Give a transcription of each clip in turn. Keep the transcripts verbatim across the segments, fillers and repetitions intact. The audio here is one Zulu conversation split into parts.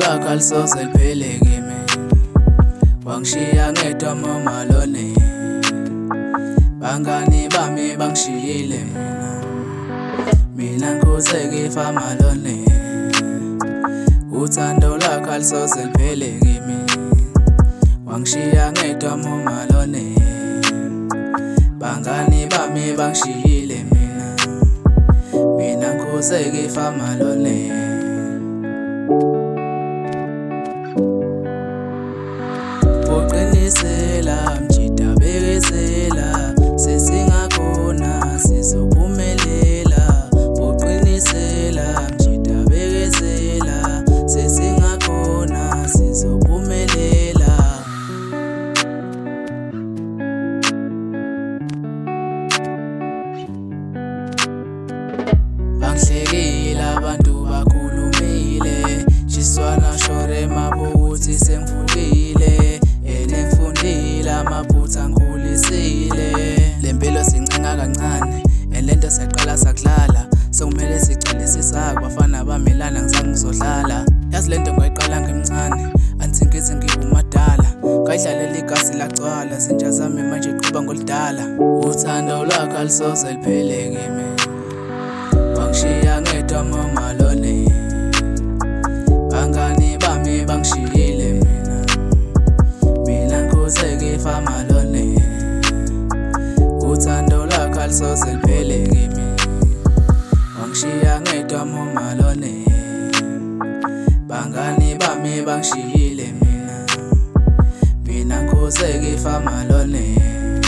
lwakho alisoze liphele kimi, wangishiya ngedwa momalone. Bangani bami bangishiyile mina, mina ngikhuzeke famalone. Uthando lwakho alisoze liphele kimi, wangishiya ngedwa momalone. Bangani bami bangishiyile mina, mina ngikhuzeke famalone. Uqinisela mjida bekezela, sesingakhona sizophumelela. Uqinisela mjida bekezela, sesingakhona sizophumelela. Bangihlekile abantu bakhulumile, jiswana shore mabuthi sengivukile. Engifundile amaphutha ngikhulisile, lempilo sincenga kancane elento siyaqala sakudlala. Sekumele sigcwele sisakho bafana bamelana ngizange ngizodlala. Yazi lento ngayiqala ngimncane, anthi ngithi ngibumadala. Ngayidlalela igasi lagcwala, zinja zami manje qhuba ngoludala. Uthando lwakho alisoze liphele kimi, wangishiya ngedwa momalone. Bangani bami bangishiyile mina, mina ngikhuzeke famalone. Uthando lwakho alisoze liphele kimi, wangishiya ngedwa momalone. Bangani bami bangishiyile mina, mina ngikhuzeke famalone.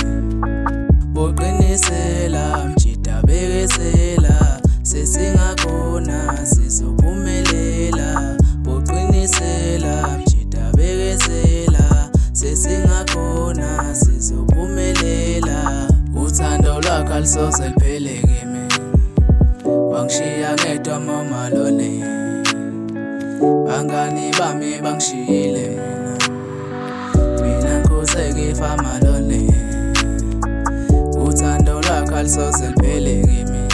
Uqinisela mjida bekezela, sesingakhona sizophumelela. Uqinisela mjida bekezela, sesingakhona sizophumelela. Uthando lwakho alisoze liphele kimi, wangishiya ngedwa momalone. Bangani bami bangishiyile mina, mina ngikhuzeke famalone. Uthando lwakho alisoze liphele kimi,